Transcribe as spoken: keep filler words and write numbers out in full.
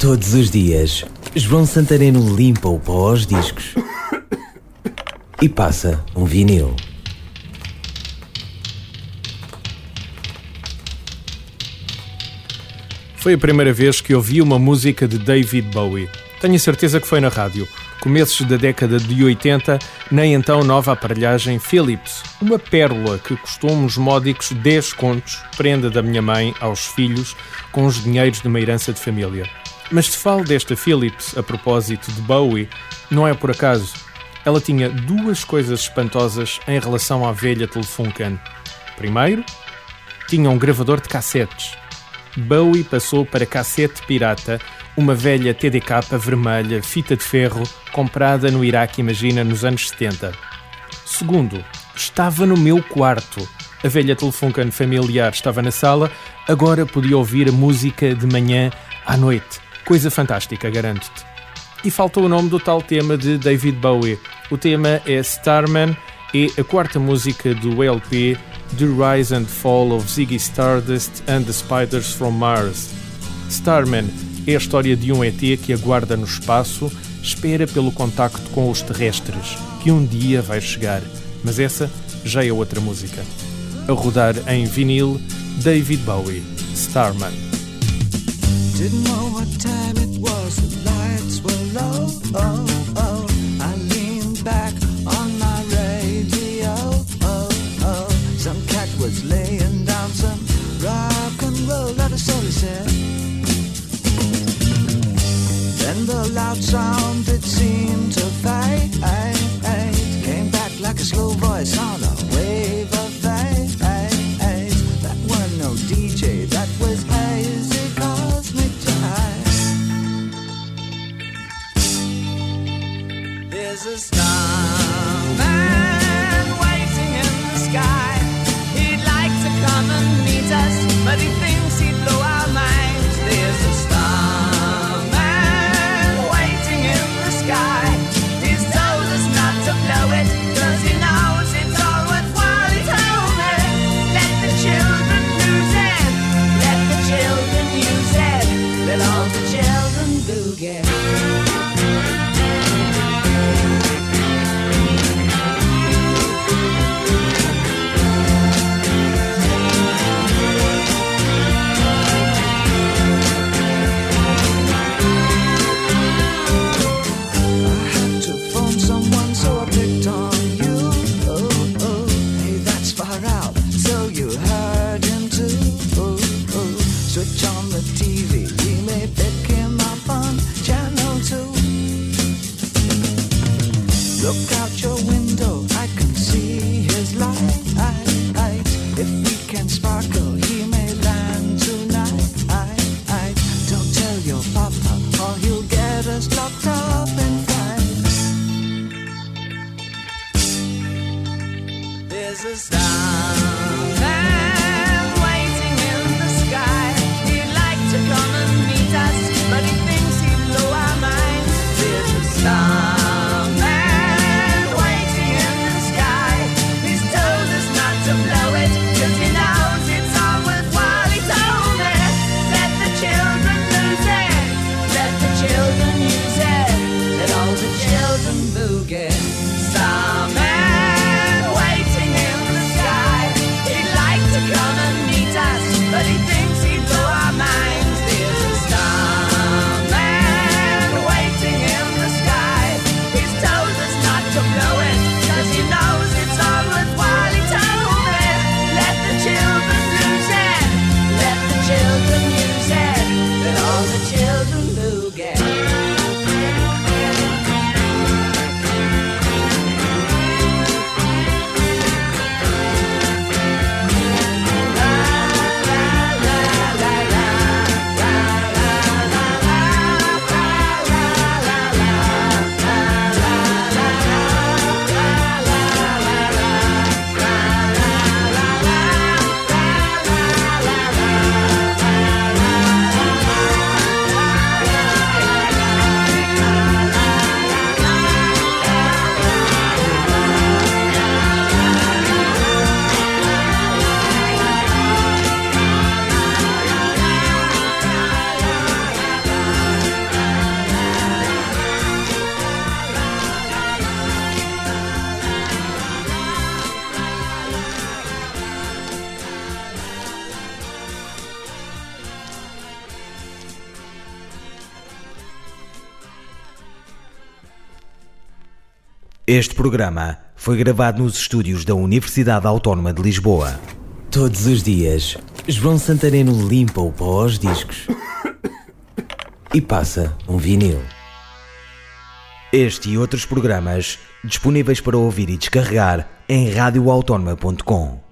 Todos os dias, João Santareno limpa o pó aos discos e passa um vinil. Foi a primeira vez que ouvi uma música de David Bowie. Tenho certeza que foi na rádio, começos da década de oitenta, na então nova aparelhagem Philips, uma pérola que custou uns módicos dez contos, prenda da minha mãe aos filhos, com os dinheiros de uma herança de família. Mas se falo desta Philips a propósito de Bowie, não é por acaso. Ela tinha duas coisas espantosas em relação à velha Telefunken. Primeiro, tinha um gravador de cassetes. Bowie passou para cassete pirata, uma velha T D K vermelha, fita de ferro, comprada no Iraque, imagina, nos anos setenta. Segundo, estava no meu quarto. A velha Telefunken familiar estava na sala, agora podia ouvir a música de manhã à noite. Coisa fantástica, garanto-te. E faltou o nome do tal tema de David Bowie. O tema é Starman e a quarta música do L P The Rise and Fall of Ziggy Stardust and the Spiders from Mars. Starman é a história de um E T que aguarda no espaço, espera pelo contacto com os terrestres, que um dia vai chegar. Mas essa já é outra música. A rodar em vinil, David Bowie, Starman. Didn't know what time it was, the lights were low, oh, oh. I leaned back on my radio, oh, oh. Some cat was laying down some rock and roll, that is all he said. Then the loud sound, it seemed to fade, came back like a slow voice on a wave of fate. That wasn't no D J, that was hazy cosmic jive. There's a starman waiting in the sky. He'd like to come and meet us, but he thinks he'd blow our minds. There's a starman waiting in the sky. He's told us not to blow it, cause he knows it's all worthwhile. He told me, let the children lose it, let the children use it, let all the children boogie. Switch on the T V, we may pick him up on channel two. Look out your window, I can see his light. If we can sparkle, he may land tonight. Don't tell your papa, or he'll get us locked up in fights. There's a starman waiting in the sky. To come and meet us, but he thinks he'd blow our minds. There's a starman waiting in the sky. He's told us not to blow it, cause he knows it's all worthwhile. He told me, let the children lose it, let the children use it, let all the children boogie. Starman waiting in the sky. Este programa foi gravado nos estúdios da Universidade Autónoma de Lisboa. Todos os dias, João Santareno limpa o pó aos discos e passa um vinil. Este e outros programas disponíveis para ouvir e descarregar em radio autónoma ponto com.